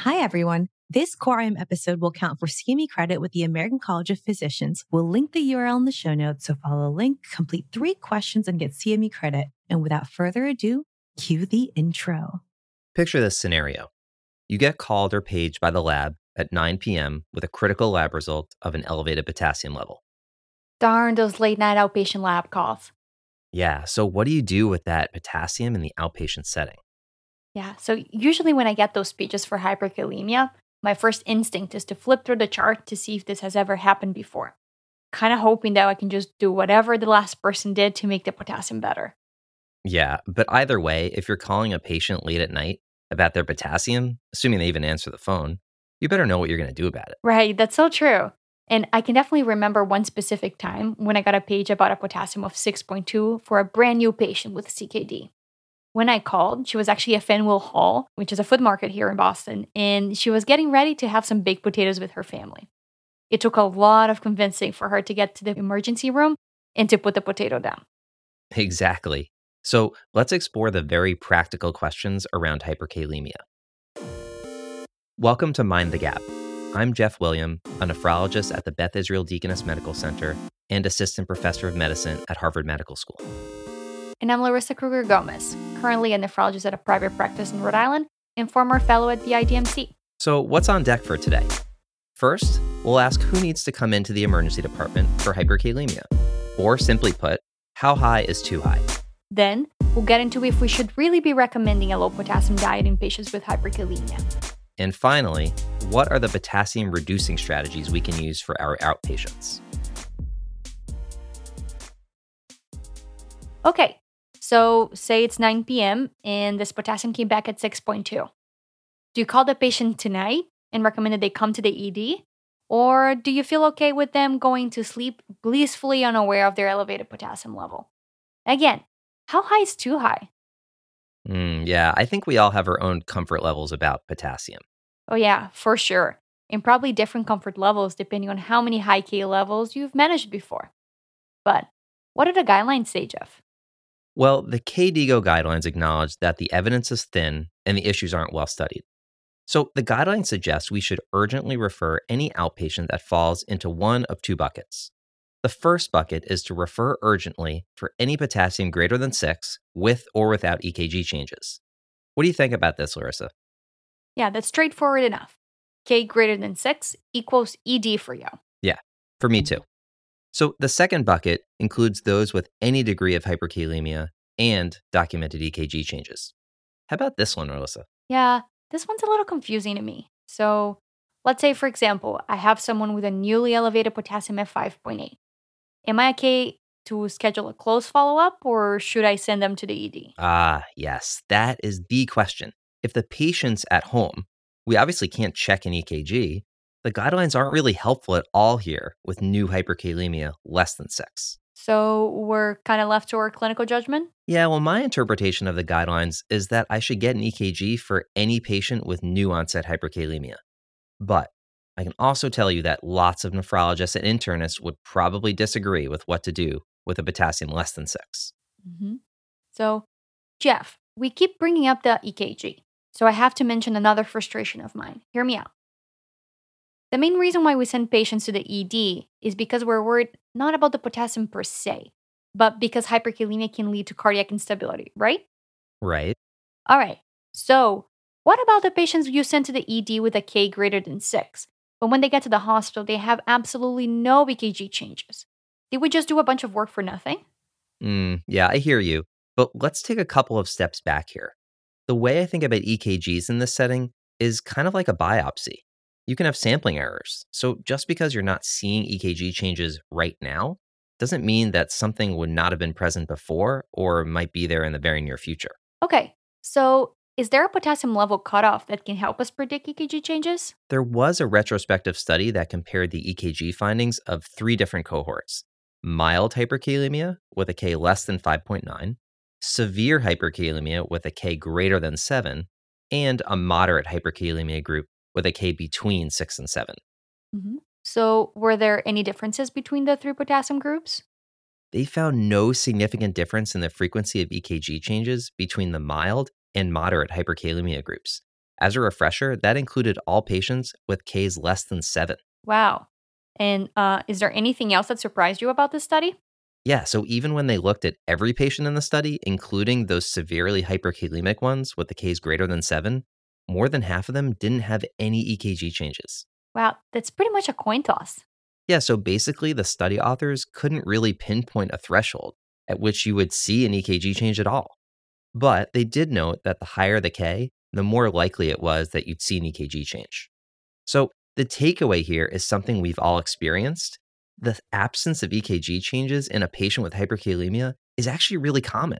Hi, everyone. This Core IM episode will count for CME credit with the American College of Physicians. We'll link the URL in the show notes, so follow the link, complete 3 questions, and get CME credit. And without further ado, cue the intro. Picture this scenario. You get called or paged by the lab at 9 p.m. with a critical lab result of an elevated potassium level. Darn those late-night outpatient lab calls. Yeah, so what do you do with that potassium in the outpatient setting? Yeah, so usually when I get those speeches for hyperkalemia, my first instinct is to flip through the chart to see if this has ever happened before. Kind of hoping that I can just do whatever the last person did to make the potassium better. Yeah, but either way, if you're calling a patient late at night about their potassium, assuming they even answer the phone, you better know what you're going to do about it. Right, that's so true. And I can definitely remember one specific time when I got a page about a potassium of 6.2 for a brand new patient with CKD. When I called, she was actually at Faneuil Hall, which is a food market here in Boston, and she was getting ready to have some baked potatoes with her family. It took a lot of convincing for her to get to the emergency room and to put the potato down. Exactly. So let's explore the very practical questions around hyperkalemia. Welcome to Mind the Gap. I'm Jeff William, a nephrologist at the Beth Israel Deaconess Medical Center and assistant professor of medicine at Harvard Medical School. And I'm Larissa Kruger Gomez, currently a nephrologist at a private practice in Rhode Island and former fellow at the IDMC. So what's on deck for today? First, we'll ask who needs to come into the emergency department for hyperkalemia. Or simply put, how high is too high? Then, we'll get into if we should really be recommending a low potassium diet in patients with hyperkalemia. And finally, what are the potassium reducing strategies we can use for our outpatients? Okay, so say it's 9 p.m. and this potassium came back at 6.2. Do you call the patient tonight and recommend that they come to the ED? Or do you feel okay with them going to sleep blissfully unaware of their elevated potassium level? Again, how high is too high? Yeah, I think we all have our own comfort levels about potassium. Oh yeah, for sure. And probably different comfort levels depending on how many high K levels you've managed before. But what do the guidelines say, Jeff? Well, the KDIGO guidelines acknowledge that the evidence is thin and the issues aren't well studied. So the guidelines suggest we should urgently refer any outpatient that falls into one of 2 buckets. The first bucket is to refer urgently for any potassium greater than 6 with or without EKG changes. What do you think about this, Larissa? Yeah, that's straightforward enough. K greater than 6 equals ED for you. Yeah, for me too. So the second bucket includes those with any degree of hyperkalemia and documented EKG changes. How about this one, Melissa? Yeah, this one's a little confusing to me. So let's say, for example, I have someone with a newly elevated potassium at 5.8. Am I okay to schedule a close follow-up or should I send them to the ED? Ah, yes, that is the question. If the patient's at home, we obviously can't check an EKG. The guidelines aren't really helpful at all here with new hyperkalemia less than 6. So we're kind of left to our clinical judgment? Yeah, well, my interpretation of the guidelines is that I should get an EKG for any patient with new onset hyperkalemia. But I can also tell you that lots of nephrologists and internists would probably disagree with what to do with a potassium less than 6. Mm-hmm. So, Jeff, we keep bringing up the EKG. So I have to mention another frustration of mine. Hear me out. The main reason why we send patients to the ED is because we're worried not about the potassium per se, but because hyperkalemia can lead to cardiac instability, right? Right. All right. So, what about the patients you send to the ED with a K greater than 6? But when they get to the hospital, they have absolutely no EKG changes. Did we just do a bunch of work for nothing? Yeah, I hear you. But let's take a couple of steps back here. The way I think about EKGs in this setting is kind of like a biopsy. You can have sampling errors. So just because you're not seeing EKG changes right now doesn't mean that something would not have been present before or might be there in the very near future. Okay, so is there a potassium level cutoff that can help us predict EKG changes? There was a retrospective study that compared the EKG findings of 3 different cohorts: mild hyperkalemia with a K less than 5.9, severe hyperkalemia with a K greater than 7, and a moderate hyperkalemia group with a K between 6 and 7. Mm-hmm. So were there any differences between the 3 potassium groups? They found no significant difference in the frequency of EKG changes between the mild and moderate hyperkalemia groups. As a refresher, that included all patients with Ks less than 7. Wow. And is there anything else that surprised you about this study? Yeah, so even when they looked at every patient in the study, including those severely hyperkalemic ones with the Ks greater than 7, more than half of them didn't have any EKG changes. Wow, that's pretty much a coin toss. Yeah, so basically, the study authors couldn't really pinpoint a threshold at which you would see an EKG change at all. But they did note that the higher the K, the more likely it was that you'd see an EKG change. So the takeaway here is something we've all experienced. The absence of EKG changes in a patient with hyperkalemia is actually really common.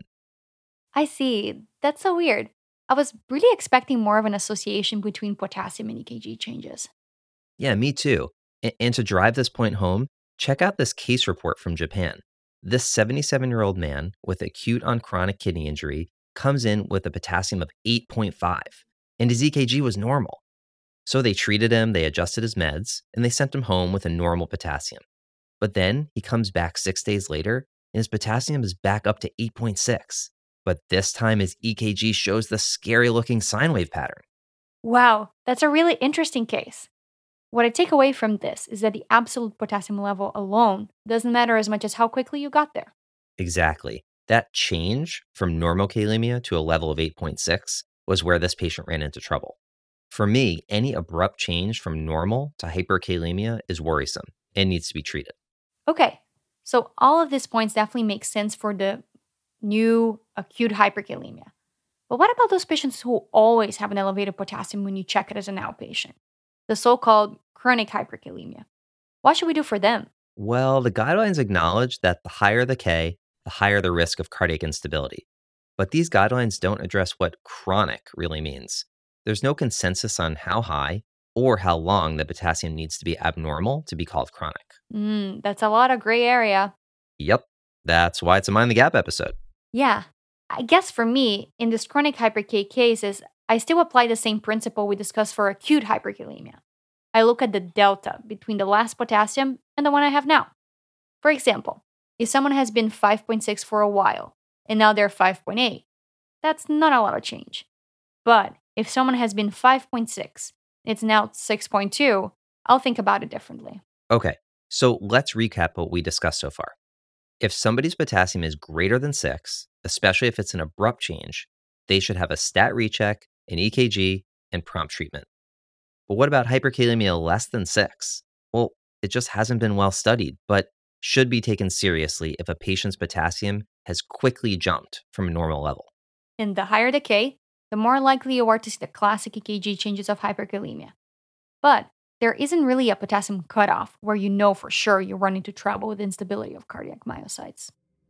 I see. That's so weird. I was really expecting more of an association between potassium and EKG changes. Yeah, me too. And to drive this point home, check out this case report from Japan. This 77-year-old man with acute on chronic kidney injury comes in with a potassium of 8.5, and his EKG was normal. So they treated him, they adjusted his meds, and they sent him home with a normal potassium. But then he comes back 6 days later, and his potassium is back up to 8.6. But this time his EKG shows the scary-looking sine wave pattern. Wow, that's a really interesting case. What I take away from this is that the absolute potassium level alone doesn't matter as much as how quickly you got there. Exactly. That change from normokalemia to a level of 8.6 was where this patient ran into trouble. For me, any abrupt change from normal to hyperkalemia is worrisome and needs to be treated. Okay, so all of these points definitely make sense for the new acute hyperkalemia. But what about those patients who always have an elevated potassium when you check it as an outpatient? The so-called chronic hyperkalemia. What should we do for them? Well, the guidelines acknowledge that the higher the K, the higher the risk of cardiac instability. But these guidelines don't address what chronic really means. There's no consensus on how high or how long the potassium needs to be abnormal to be called chronic. That's a lot of gray area. Yep, that's why it's a Mind the Gap episode. Yeah, I guess for me, in this chronic hyper-K cases, I still apply the same principle we discussed for acute hyperkalemia. I look at the delta between the last potassium and the one I have now. For example, if someone has been 5.6 for a while and now they're 5.8, that's not a lot of change. But if someone has been 5.6, it's now 6.2, I'll think about it differently. Okay, so let's recap what we discussed so far. If somebody's potassium is greater than 6, especially if it's an abrupt change, they should have a stat recheck, an EKG, and prompt treatment. But what about hyperkalemia less than 6? Well, it just hasn't been well studied, but should be taken seriously if a patient's potassium has quickly jumped from a normal level. And the higher the K, the more likely you are to see the classic EKG changes of hyperkalemia. But there isn't really a potassium cutoff where you know for sure you run into trouble with instability of cardiac myocytes.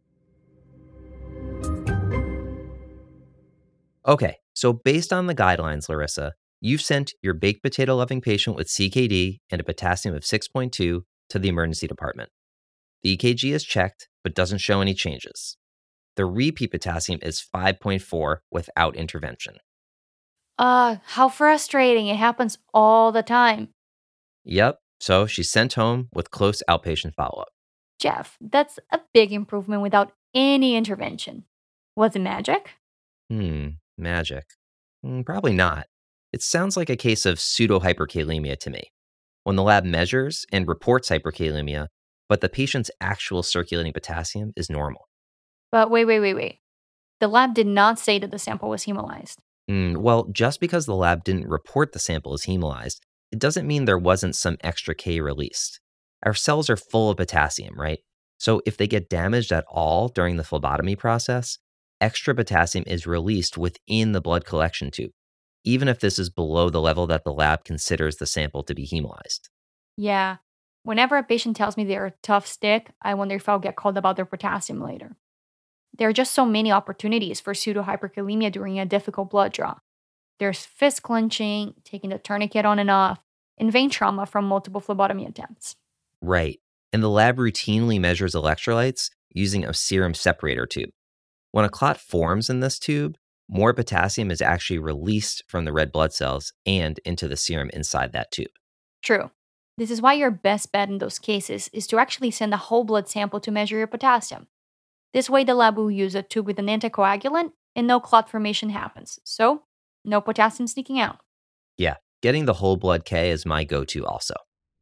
Okay, so based on the guidelines, Larissa, you've sent your baked potato loving patient with CKD and a potassium of 6.2 to the emergency department. The EKG is checked, but doesn't show any changes. The repeat potassium is 5.4 without intervention. How frustrating. It happens all the time. Yep, so she's sent home with close outpatient follow-up. Jeff, that's a big improvement without any intervention. Was it magic? Magic. Probably not. It sounds like a case of pseudo-hyperkalemia to me. When the lab measures and reports hyperkalemia, but the patient's actual circulating potassium is normal. But wait. The lab did not say that the sample was hemolyzed. Well, just because the lab didn't report the sample as hemolyzed, it doesn't mean there wasn't some extra K released. Our cells are full of potassium, right? So if they get damaged at all during the phlebotomy process, extra potassium is released within the blood collection tube, even if this is below the level that the lab considers the sample to be hemolyzed. Yeah. Whenever a patient tells me they're a tough stick, I wonder if I'll get called about their potassium later. There are just so many opportunities for pseudohyperkalemia during a difficult blood draw. There's fist clenching, taking the tourniquet on and off, and vein trauma from multiple phlebotomy attempts. Right. And the lab routinely measures electrolytes using a serum separator tube. When a clot forms in this tube, more potassium is actually released from the red blood cells and into the serum inside that tube. True. This is why your best bet in those cases is to actually send a whole blood sample to measure your potassium. This way, the lab will use a tube with an anticoagulant and no clot formation happens. So, no potassium sneaking out. Yeah, getting the whole blood K is my go-to also.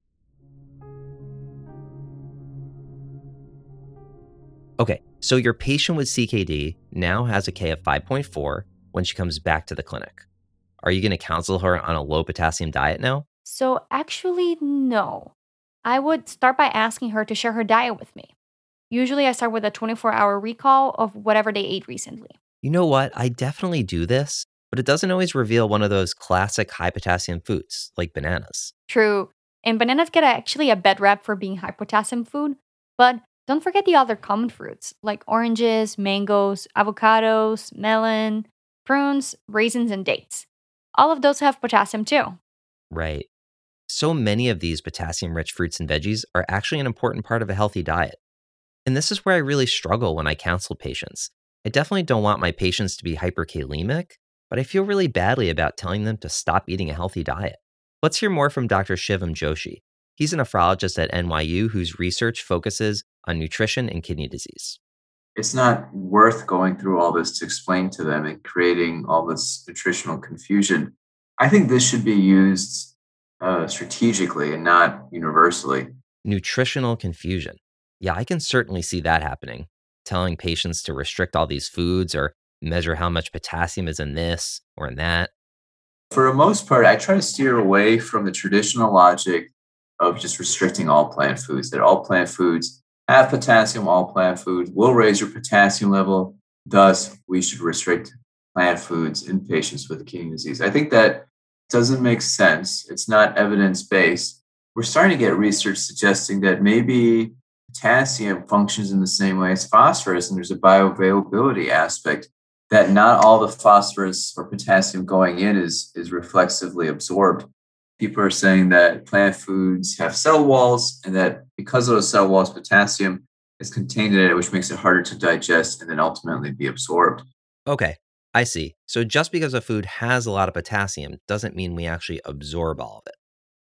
Okay, so your patient with CKD now has a K of 5.4 when she comes back to the clinic. Are you going to counsel her on a low potassium diet now? So, actually, no. I would start by asking her to share her diet with me. Usually, I start with a 24-hour recall of whatever they ate recently. You know what? I definitely do this, but it doesn't always reveal one of those classic high potassium foods like bananas. True. And bananas get actually a bad rap for being high potassium food, but don't forget the other common fruits like oranges, mangoes, avocados, melon, prunes, raisins, and dates. All of those have potassium too. Right. So many of these potassium rich fruits and veggies are actually an important part of a healthy diet. And this is where I really struggle when I counsel patients. I definitely don't want my patients to be hyperkalemic, but I feel really badly about telling them to stop eating a healthy diet. Let's hear more from Dr. Shivam Joshi. He's a nephrologist at NYU whose research focuses on nutrition and kidney disease. It's not worth going through all this to explain to them and creating all this nutritional confusion. I think this should be used strategically and not universally. Nutritional confusion. Yeah, I can certainly see that happening. Telling patients to restrict all these foods or measure how much potassium is in this or in that. For the most part, I try to steer away from the traditional logic of just restricting all plant foods, that all plant foods have potassium, all plant foods will raise your potassium level. Thus, we should restrict plant foods in patients with kidney disease. I think that doesn't make sense. It's not evidence-based. We're starting to get research suggesting that maybe potassium functions in the same way as phosphorus, and there's a bioavailability aspect that not all the phosphorus or potassium going in is reflexively absorbed. People are saying that plant foods have cell walls and that because of those cell walls, potassium is contained in it, which makes it harder to digest and then ultimately be absorbed. Okay, I see. So just because a food has a lot of potassium doesn't mean we actually absorb all of it.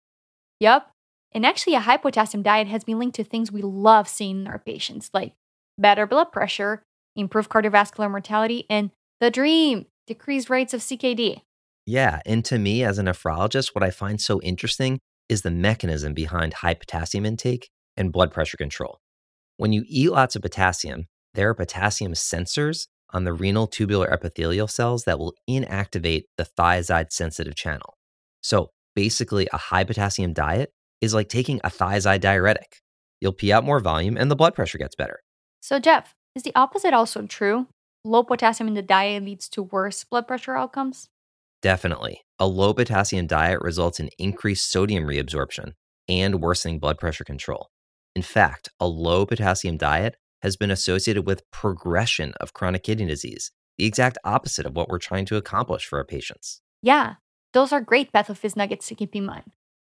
Yup. And actually, a high potassium diet has been linked to things we love seeing in our patients, like better blood pressure, improved cardiovascular mortality, and the dream, decreased rates of CKD. Yeah, and to me as a nephrologist, what I find so interesting is the mechanism behind high potassium intake and blood pressure control. When you eat lots of potassium, there are potassium sensors on the renal tubular epithelial cells that will inactivate the thiazide sensitive channel. So basically, a high potassium diet is like taking a thiazide diuretic. You'll pee out more volume and the blood pressure gets better. So, Jeff, is the opposite also true? Low potassium in the diet leads to worse blood pressure outcomes? Definitely. A low potassium diet results in increased sodium reabsorption and worsening blood pressure control. In fact, a low potassium diet has been associated with progression of chronic kidney disease, the exact opposite of what we're trying to accomplish for our patients. Yeah, those are great PathoPhys nuggets to keep in mind.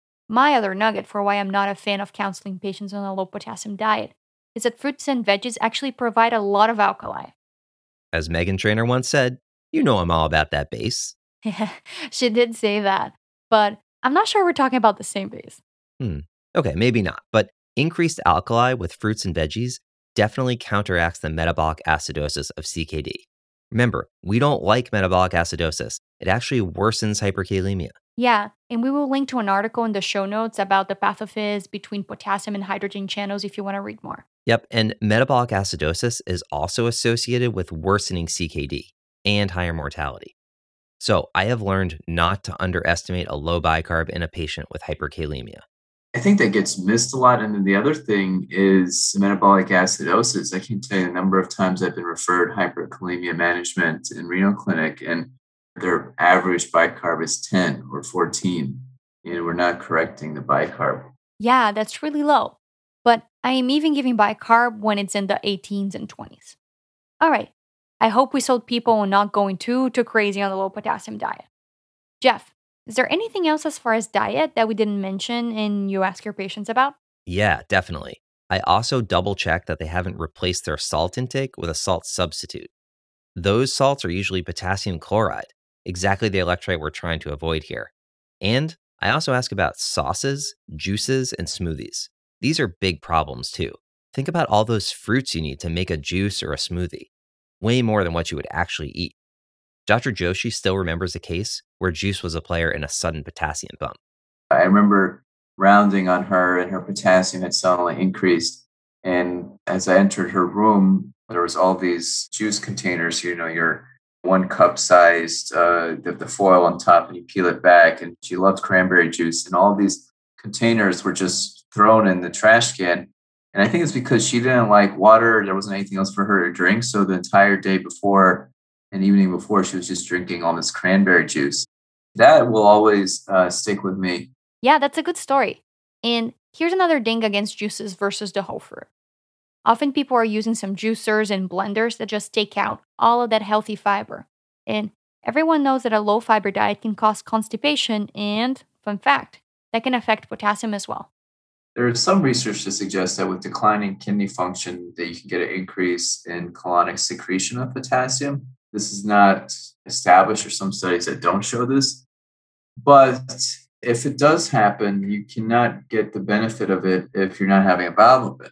My other nugget for why I'm not a fan of counseling patients on a low potassium diet is that fruits and veggies actually provide a lot of alkali. As Megan Trainor once said, you know I'm all about that base. She did say that, but I'm not sure we're talking about the same base. Okay, maybe not, but increased alkali with fruits and veggies definitely counteracts the metabolic acidosis of CKD. Remember, we don't like metabolic acidosis. It actually worsens hyperkalemia. Yeah, and we will link to an article in the show notes about the PathoPhys between potassium and hydrogen channels if you want to read more. Yep, and metabolic acidosis is also associated with worsening CKD and higher mortality. So I have learned not to underestimate a low bicarb in a patient with hyperkalemia. I think that gets missed a lot. And then the other thing is metabolic acidosis. I can tell you a number of times I've been referred hyperkalemia management in renal clinic, and their average bicarb is 10 or 14. And we're not correcting the bicarb. Yeah, that's really low. But I am even giving bicarb when it's in the 18s and 20s. All right. I hope we sold people on not going too crazy on the low potassium diet. Jeff, is there anything else as far as diet that we didn't mention and you ask your patients about? Yeah, definitely. I also double check that they haven't replaced their salt intake with a salt substitute. Those salts are usually potassium chloride, exactly the electrolyte we're trying to avoid here. And I also ask about sauces, juices, and smoothies. These are big problems too. Think about all those fruits you need to make a juice or a smoothie. Way more than what you would actually eat. Dr. Joshi still remembers a case where juice was a player in a sudden potassium bump. I remember rounding on her and her potassium had suddenly increased. And as I entered her room, there was all these juice containers, your 1 cup sized, the foil on top, and you peel it back. And she loved cranberry juice. And all these containers were just thrown in the trash can. And I think it's because she didn't like water. There wasn't anything else for her to drink. So the entire day before and evening before, she was just drinking all this cranberry juice. That will always stick with me. Yeah, that's a good story. And here's another ding against juices versus the whole fruit. Often people are using some juicers and blenders that just take out all of that healthy fiber. And everyone knows that a low fiber diet can cause constipation and, fun fact, that can affect potassium as well. There is some research to suggest that with declining kidney function, that you can get an increase in colonic secretion of potassium. This is not established. There's some studies that don't show this. But if it does happen, you cannot get the benefit of it if you're not having a bowel movement.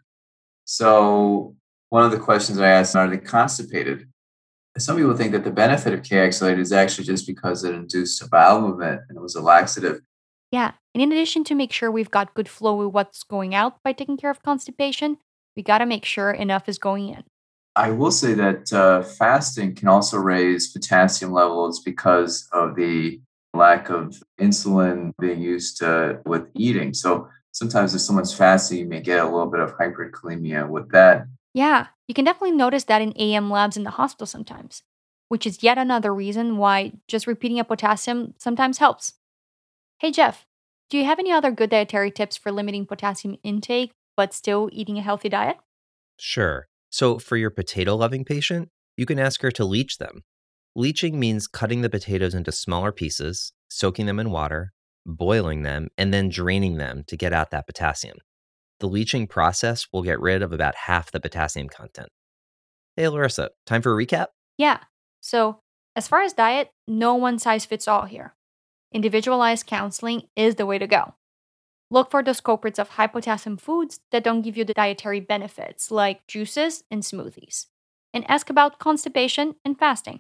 So one of the questions I asked, are they constipated? Some people think that the benefit of K-oxalate is actually just because it induced a bowel movement and it was a laxative. Yeah, and in addition to make sure we've got good flow with what's going out by taking care of constipation, we got to make sure enough is going in. I will say that fasting can also raise potassium levels because of the lack of insulin being used with eating. So sometimes if someone's fasting, you may get a little bit of hyperkalemia with that. Yeah, you can definitely notice that in AM labs in the hospital sometimes, which is yet another reason why just repeating a potassium sometimes helps. Hey, Jeff, do you have any other good dietary tips for limiting potassium intake but still eating a healthy diet? Sure. So for your potato-loving patient, you can ask her to leach them. Leaching means cutting the potatoes into smaller pieces, soaking them in water, boiling them, and then draining them to get out that potassium. The leaching process will get rid of about half the potassium content. Hey, Larissa, time for a recap? Yeah. So, as far as diet, no one size fits all here. Individualized counseling is the way to go. Look for those culprits of high potassium foods that don't give you the dietary benefits, like juices and smoothies. And ask about constipation and fasting.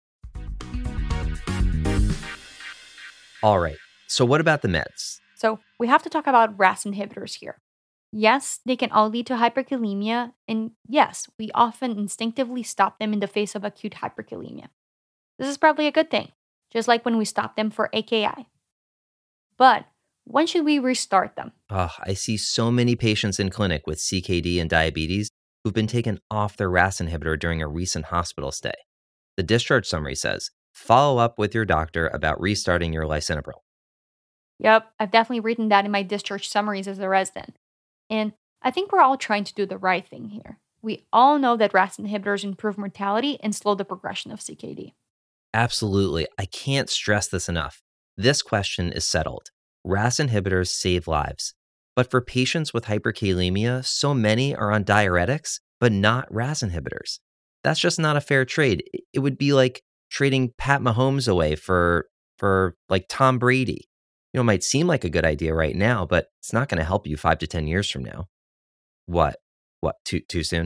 All right. So what about the meds? So, we have to talk about RAS inhibitors here. Yes, they can all lead to hyperkalemia, and yes, we often instinctively stop them in the face of acute hyperkalemia. This is probably a good thing, just like when we stop them for AKI. But when should we restart them? I see so many patients in clinic with CKD and diabetes who've been taken off their RAS inhibitor during a recent hospital stay. The discharge summary says, follow up with your doctor about restarting your lisinopril. Yep, I've definitely written that in my discharge summaries as a resident. And I think we're all trying to do the right thing here. We all know that RAS inhibitors improve mortality and slow the progression of CKD. Absolutely. I can't stress this enough. This question is settled. RAS inhibitors save lives. But for patients with hyperkalemia, so many are on diuretics, but not RAS inhibitors. That's just not a fair trade. It would be like trading Pat Mahomes away for like Tom Brady. It might seem like a good idea right now, but it's not going to help you 5 to 10 years from now. What? Too soon?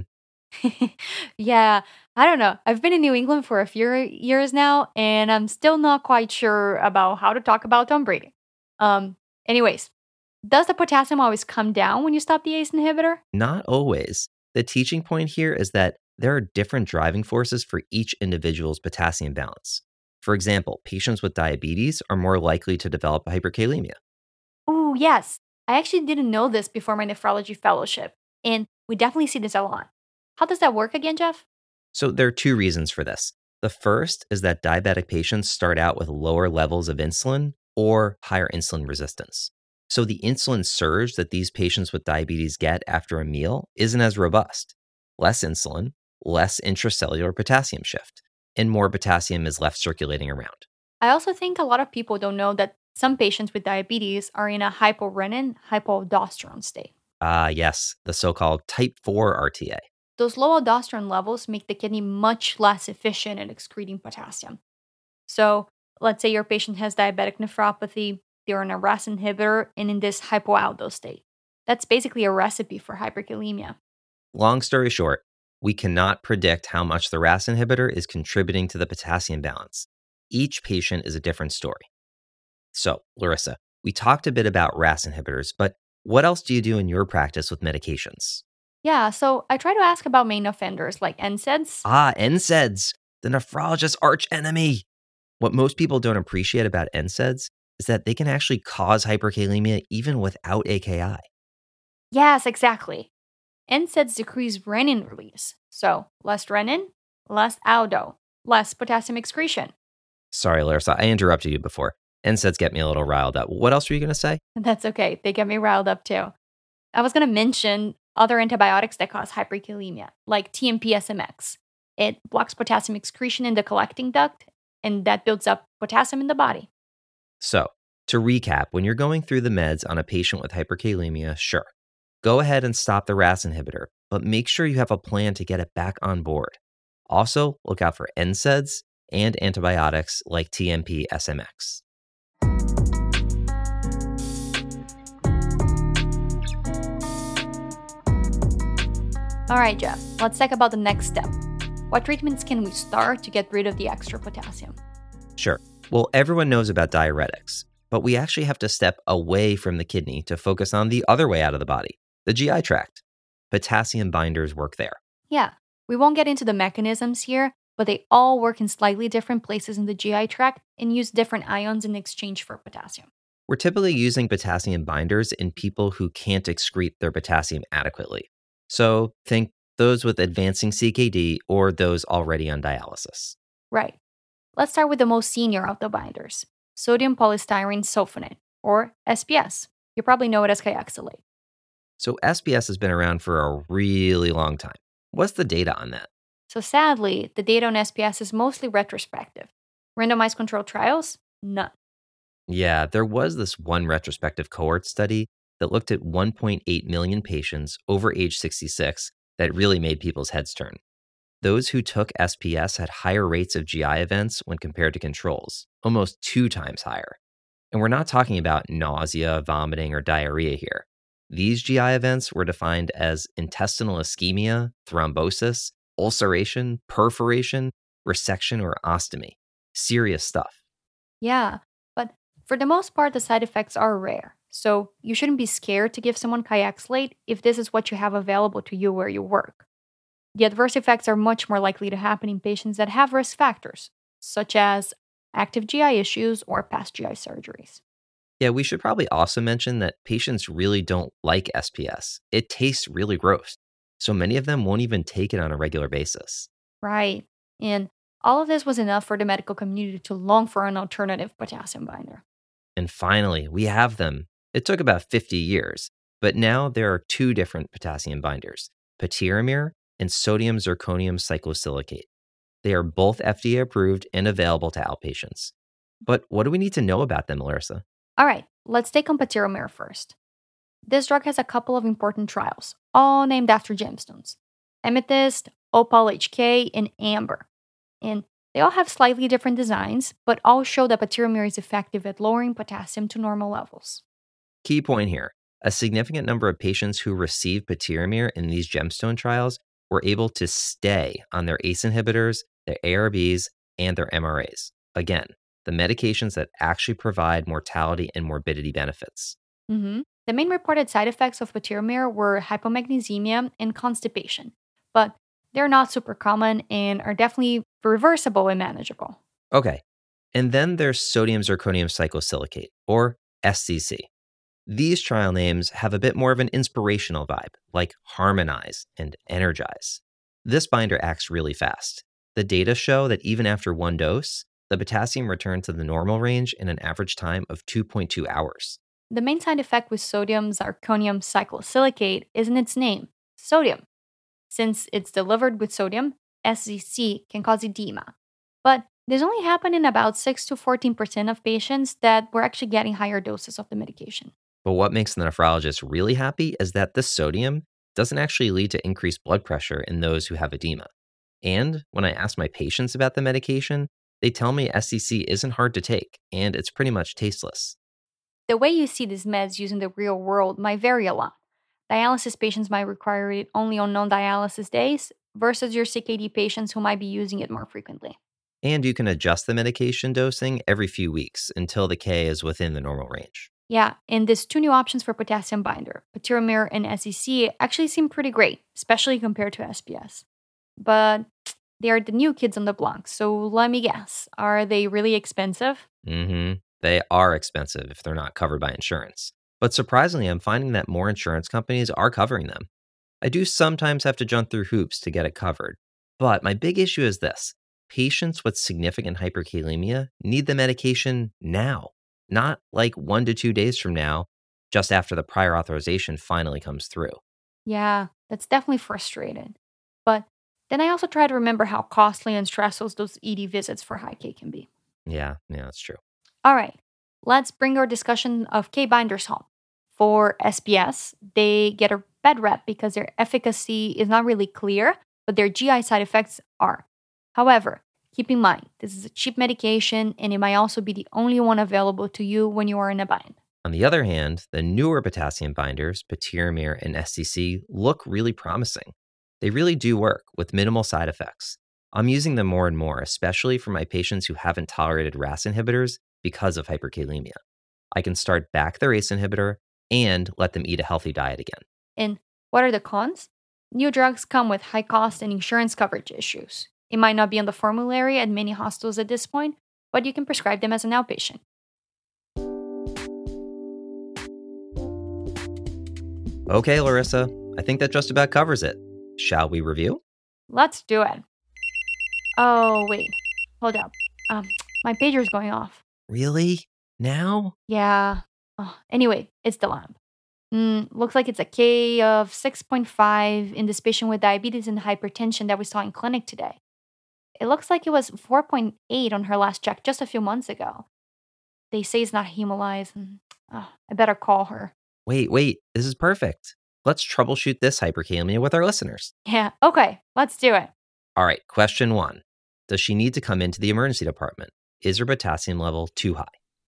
Yeah, I don't know. I've been in New England for a few years now, and I'm still not quite sure about how to talk about Tom Brady. Anyways, does the potassium always come down when you stop the ACE inhibitor? Not always. The teaching point here is that there are different driving forces for each individual's potassium balance. For example, patients with diabetes are more likely to develop hyperkalemia. Ooh, yes. I actually didn't know this before my nephrology fellowship, and we definitely see this a lot. How does that work again, Jeff? So there are 2 reasons for this. The first is that diabetic patients start out with lower levels of insulin or higher insulin resistance. So the insulin surge that these patients with diabetes get after a meal isn't as robust. Less insulin, less intracellular potassium shift, and more potassium is left circulating around. I also think a lot of people don't know that some patients with diabetes are in a hyporenin, hypoaldosterone state. Yes, the so-called type 4 RTA. Those low aldosterone levels make the kidney much less efficient at excreting potassium. So, let's say your patient has diabetic nephropathy, they're on a RAS inhibitor, and in this hypoaldo state. That's basically a recipe for hyperkalemia. Long story short, we cannot predict how much the RAS inhibitor is contributing to the potassium balance. each patient is a different story. So, Larissa, we talked a bit about RAS inhibitors, but what else do you do in your practice with medications? Yeah, so I try to ask about main offenders like NSAIDs. NSAIDs, the nephrologist's arch enemy. What most people don't appreciate about NSAIDs is that they can actually cause hyperkalemia even without AKI. Yes, exactly. NSAIDs decrease renin release. So less renin, less aldo, less potassium excretion. Sorry, Larissa, I interrupted you before. NSAIDs get me a little riled up. What else were you going to say? That's okay. They get me riled up too. I was going to mention other antibiotics that cause hyperkalemia, like TMP-SMX. It blocks potassium excretion in the collecting duct, and that builds up potassium in the body. So, to recap, when you're going through the meds on a patient with hyperkalemia, sure, go ahead and stop the RAS inhibitor, but make sure you have a plan to get it back on board. Also, look out for NSAIDs and antibiotics like TMP-SMX. All right, Jeff, let's talk about the next step. What treatments can we start to get rid of the extra potassium? Sure. Well, everyone knows about diuretics, but we actually have to step away from the kidney to focus on the other way out of the body, the GI tract. Potassium binders work there. Yeah, we won't get into the mechanisms here, but they all work in slightly different places in the GI tract and use different ions in exchange for potassium. We're typically using potassium binders in people who can't excrete their potassium adequately. So think those with advancing CKD or those already on dialysis. Right. Let's start with the most senior of the binders, sodium polystyrene sulfonate, or SPS. You probably know it as Kayexalate. So SPS has been around for a really long time. What's the data on that? So sadly, the data on SPS is mostly retrospective. Randomized controlled trials? None. Yeah, there was this one retrospective cohort study that looked at 1.8 million patients over age 66 that really made people's heads turn. Those who took SPS had higher rates of GI events when compared to controls, almost 2 times higher. And we're not talking about nausea, vomiting, or diarrhea here. These GI events were defined as intestinal ischemia, thrombosis, ulceration, perforation, resection, or ostomy. Serious stuff. Yeah, but for the most part, the side effects are rare. So you shouldn't be scared to give someone Kayexalate if this is what you have available to you where you work. The adverse effects are much more likely to happen in patients that have risk factors, such as active GI issues or past GI surgeries. Yeah, we should probably also mention that patients really don't like SPS. It tastes really gross. So many of them won't even take it on a regular basis. Right. And all of this was enough for the medical community to long for an alternative potassium binder. And finally, we have them. It took about 50 years, but now there are 2 different potassium binders, patiromer and sodium zirconium cyclosilicate. They are both FDA approved and available to outpatients. But what do we need to know about them, Larissa? All right, let's take on patiromer first. This drug has a couple of important trials, all named after gemstones: amethyst, opal HK, and amber. And they all have slightly different designs, but all show that patiromer is effective at lowering potassium to normal levels. Key point here, a significant number of patients who received patiromer in these gemstone trials were able to stay on their ACE inhibitors, their ARBs, and their MRAs. Again, the medications that actually provide mortality and morbidity benefits. The main reported side effects of patiromer were hypomagnesemia and constipation, but they're not super common and are definitely reversible and manageable. Okay, and then there's sodium zirconium cyclosilicate, or SZC. These trial names have a bit more of an inspirational vibe, like harmonize and energize. This binder acts really fast. The data show that even after 1 dose, the potassium returned to the normal range in an average time of 2.2 hours. The main side effect with sodium zirconium cyclosilicate is in its name, sodium. Since it's delivered with sodium, SZC can cause edema. But this only happened in about 6 to 14% of patients that were actually getting higher doses of the medication. But what makes the nephrologist really happy is that this sodium doesn't actually lead to increased blood pressure in those who have edema. And when I ask my patients about the medication, they tell me SZC isn't hard to take, and it's pretty much tasteless. The way you see these meds used in the real world might vary a lot. Dialysis patients might require it only on non-dialysis days versus your CKD patients who might be using it more frequently. And you can adjust the medication dosing every few weeks until the K is within the normal range. Yeah, and these 2 new options for potassium binder, patiromer and SEC, actually seem pretty great, especially compared to SPS. But they are the new kids on the block, so let me guess. Are they really expensive? They are expensive if they're not covered by insurance. But surprisingly, I'm finding that more insurance companies are covering them. I do sometimes have to jump through hoops to get it covered. But my big issue is this. Patients with significant hyperkalemia need the medication now, not like 1 to 2 days from now, just after the prior authorization finally comes through. Yeah, that's definitely frustrating. But then I also try to remember how costly and stressful those ED visits for high K can be. Yeah, that's true. All right, let's bring our discussion of K binders home. For SPS, they get a bad rep because their efficacy is not really clear, but their GI side effects are. However, keep in mind, this is a cheap medication and it might also be the only one available to you when you are in a bind. On the other hand, the newer potassium binders, patiromer and SCC, look really promising. They really do work with minimal side effects. I'm using them more and more, especially for my patients who haven't tolerated RAS inhibitors because of hyperkalemia. I can start back their ACE inhibitor and let them eat a healthy diet again. And what are the cons? New drugs come with high cost and insurance coverage issues. It might not be on the formulary at many hospitals at this point, but you can prescribe them as an outpatient. Okay, Larissa, I think that just about covers it. Shall we review? Let's do it. Oh, wait. Hold up. My pager's going off. Really? Now? Yeah. Anyway, it's the lab. Looks like it's a K of 6.5 in this patient with diabetes and hypertension that we saw in clinic today. It looks like it was 4.8 on her last check just a few months ago. They say it's not hemolyzed. I better call her. Wait. This is perfect. Let's troubleshoot this hyperkalemia with our listeners. Yeah, okay. Let's do it. All right, question 1. Does she need to come into the emergency department? Is her potassium level too high?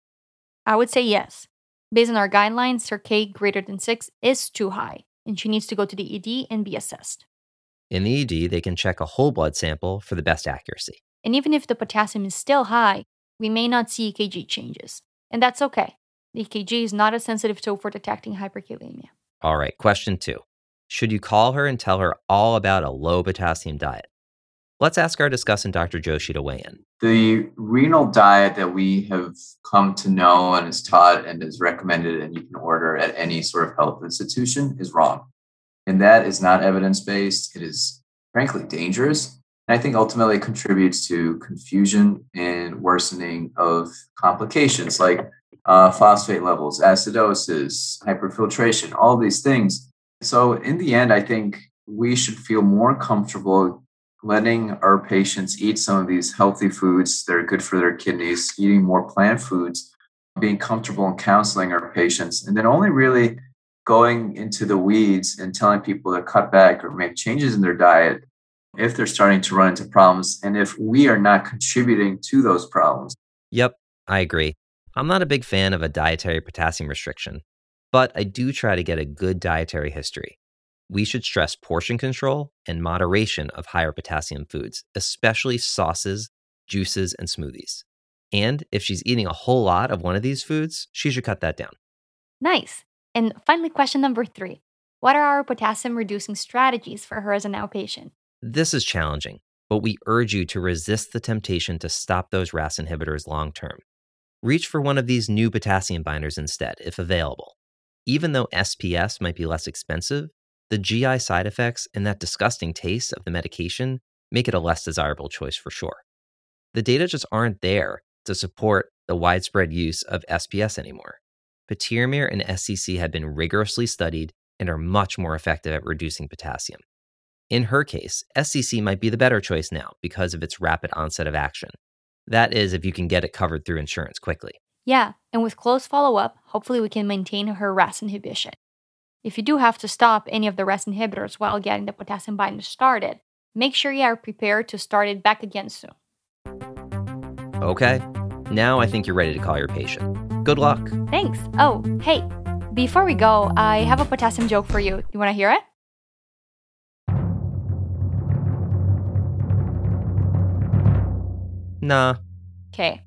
I would say yes. Based on our guidelines, her K greater than 6 is too high, and she needs to go to the ED and be assessed. In the ED, they can check a whole blood sample for the best accuracy. And even if the potassium is still high, we may not see EKG changes. And that's okay. The EKG is not a sensitive tool for detecting hyperkalemia. All right, question 2. Should you call her and tell her all about a low potassium diet? Let's ask our discussant, Dr. Joshi, to weigh in. The renal diet that we have come to know and is taught and is recommended and you can order at any sort of health institution is wrong. And that is not evidence-based. It is frankly dangerous. And I think ultimately contributes to confusion and worsening of complications like phosphate levels, acidosis, hyperfiltration, all these things. So in the end, I think we should feel more comfortable letting our patients eat some of these healthy foods that are good for their kidneys, eating more plant foods, being comfortable in counseling our patients, and then only really going into the weeds and telling people to cut back or make changes in their diet if they're starting to run into problems and if we are not contributing to those problems. Yep, I agree. I'm not a big fan of a dietary potassium restriction, but I do try to get a good dietary history. We should stress portion control and moderation of higher potassium foods, especially sauces, juices, and smoothies. And if she's eating a whole lot of one of these foods, she should cut that down. Nice. And finally, question number 3. What are our potassium reducing strategies for her as an outpatient? This is challenging, but we urge you to resist the temptation to stop those RAS inhibitors long term. Reach for one of these new potassium binders instead, if available. Even though SPS might be less expensive, the GI side effects and that disgusting taste of the medication make it a less desirable choice for sure. The data just aren't there to support the widespread use of SPS anymore. Patiromer and SCC have been rigorously studied and are much more effective at reducing potassium. In her case, SCC might be the better choice now because of its rapid onset of action. That is, if you can get it covered through insurance quickly. Yeah, and with close follow-up, hopefully we can maintain her RAS inhibition. If you do have to stop any of the RAS inhibitors while getting the potassium binder started, make sure you are prepared to start it back again soon. Okay, now I think you're ready to call your patient. Good luck. Thanks. Oh, hey, before we go, I have a potassium joke for you. You want to hear it? Nah. Okay.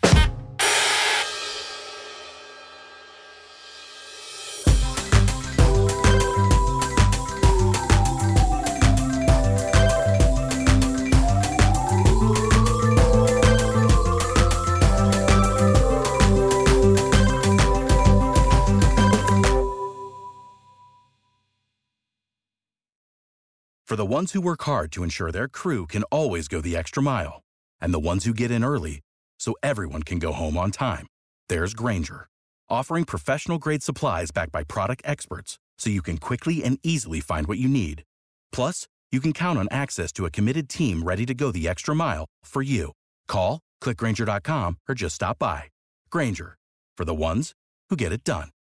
For the ones who work hard to ensure their crew can always go the extra mile, and the ones who get in early so everyone can go home on time, there's Grainger, offering professional-grade supplies backed by product experts so you can quickly and easily find what you need. Plus, you can count on access to a committed team ready to go the extra mile for you. Call, click Grainger.com, or just stop by. Grainger, for the ones who get it done.